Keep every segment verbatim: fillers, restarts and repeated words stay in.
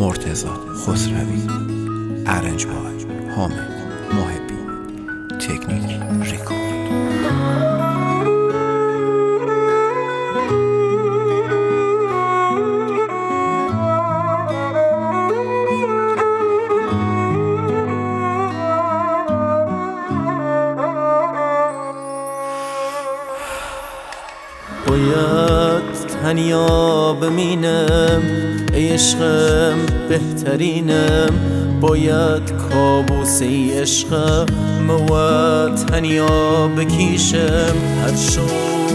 مرتضی خسروی، ارنج بای حامد محبی، تکنیک ریکورد. باید تنیا بمینم ای عشقم بهترینم، باید کابوس ای عشقم موت تنیا بکیشم، هر شو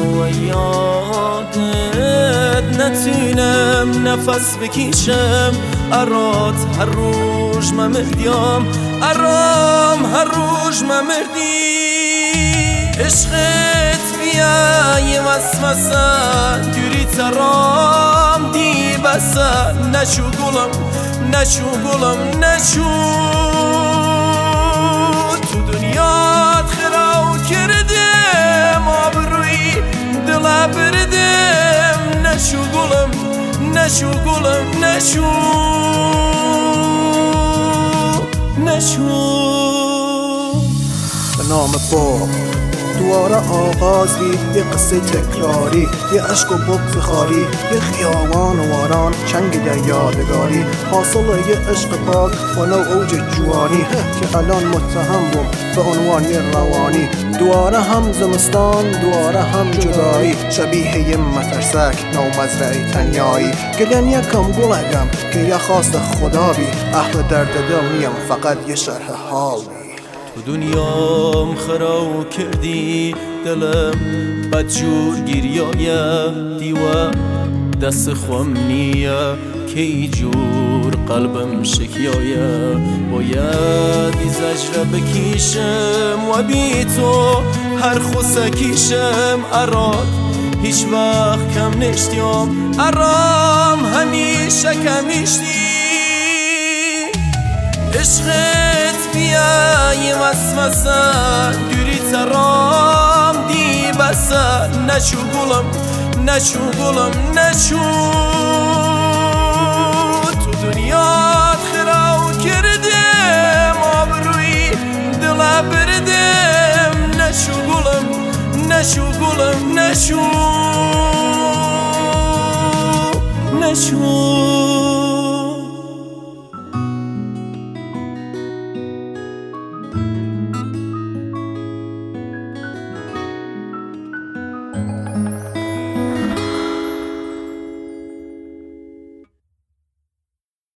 یادت نتونم نفس بکیشم، ارات هر روز ممردیم ارام هر روز ممردی، عشقت بیای وسوسه دوری ترام دی بسه، نشو گلم نشو گلم نشو، تو دنیات خراو کردم آبروی دل بردم، نشو گلم نشو گلم نشو نشو. به نام باب دوباره آغازی، یه قصه تکراری، یه عشق و بغض خاری، یه خیابان و واران چنگ یادگاری، حاصل یه عشق پاک و نو اوج جوانی که الان متهم بوم به عنوان یه روانی، دوباره هم زمستان دوباره هم جدایی، شبیه یه مترسک نو مزرعه تنیایی، گلن یکم گلگم که یه خواست خدا بی، اهل درد دل نیم فقط یه شرح حال بی، تو دنیام خراو کردی دلم بدجور گریایه دیوه دست خوام نیه که ای جور قلبم شکیایه، باید ای زجره بکیشم و بی تو هر خوصه کیشم، اراد هیچ وقت کم نشتیم ارام همیشه کمیشتی، عشقت بیای وسوسه دوری ترام دی بسه، نشو گلم نشو گلم نشو، تو دنیات خراو کردم آبروی دل بردم، نشو گلم نشو گلم نشو نشو.